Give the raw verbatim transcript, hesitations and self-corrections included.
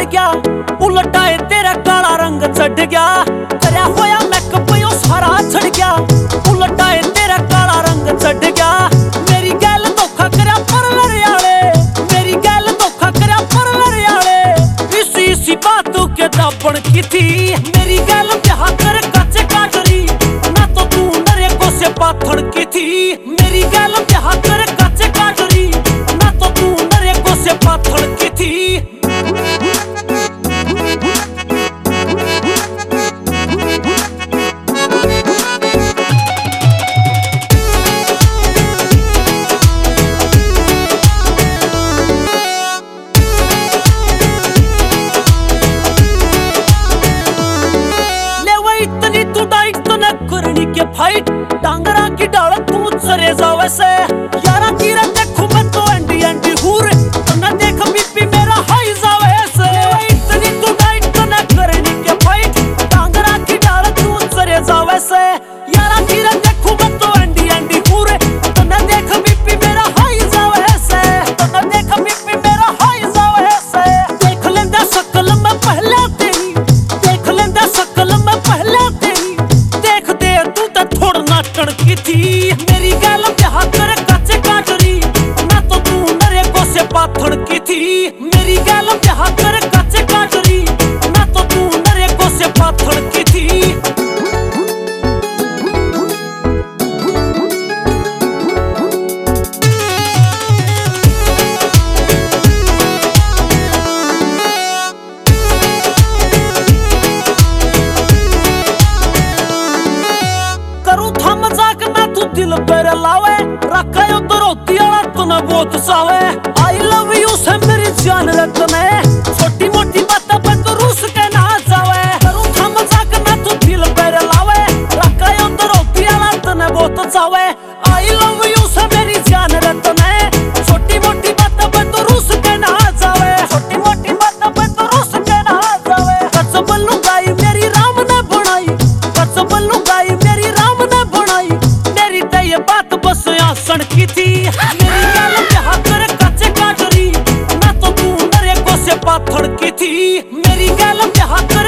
गया, उलटा है तेरा काला रंग चढ़ गया। करया होया मैकअप यो सारा छड़ गया, उलटा है तेरा काला रंग चढ़ गया। मेरी गैल धोखा करया परलर आले, मेरी गैल धोखा करया परलर आले। इसी इसी बातों के दापण की थी, मेरी गैल ब्याह कर काचे काटरी, ना तो तू नरे को से पाथड़ की थी। मेरी गैल ब्याह कर काचे काटरी, ना तो तू नरे को से पाथड़ की थी। करनी के फाइट डांगरा की डाल तू चरे जावे से, यारा कीरा देखू मैं तो एंडी एंडी हूर, तो न देख बीपी मेरा हाई जावे से। इतनी तू डाइट तो न करनी के फाइट डांगरा की डाल तू चरे जावे से, यारा कीरा देखू मैं तो एंडी एंडी हूर, तो न देख बीपी मेरा हाई जावे से, तो न देख बीपी मेरा हाई जावे से। देख लेंदा शकल मैं पहले तेरी, देख लेंदा शकल मैं पहले तेरी, की थी। मेरी गैल ब्याह कर काचे काटरी, ना तो तू नरे को से पाथड़ की थी। मेरी गैल ब्याह कर काचे काटरी, ना तो तू नरे को से पाथड़ की थी। दिल पर लावे रखा तो रोती आला तूने बहुत सावे। आई लव यू से मेरी जान रे तूने, छोटी मोटी बात पे तो रूस के ना जावे। करूं था मजाक ना तू दिल पर लावे रखा तो रोती आला तूने बहुत सावे। आई लव यू से मेरी जान रे तूने, छोटी मोटी बात पे तो रूस के ना जावे, छोटी मोटी बात पे तो रूस के ना जावे। कसम लुगाई मेरी राम ने बनाई, कसम लुगाई मेरी राम ने बनाई, ये बात बस आसन की थी। मेरी गैल ब्याह कर काचे काटरी, ना तो तू नरे को से पाथड़ की थी। मेरी गैल ब्याह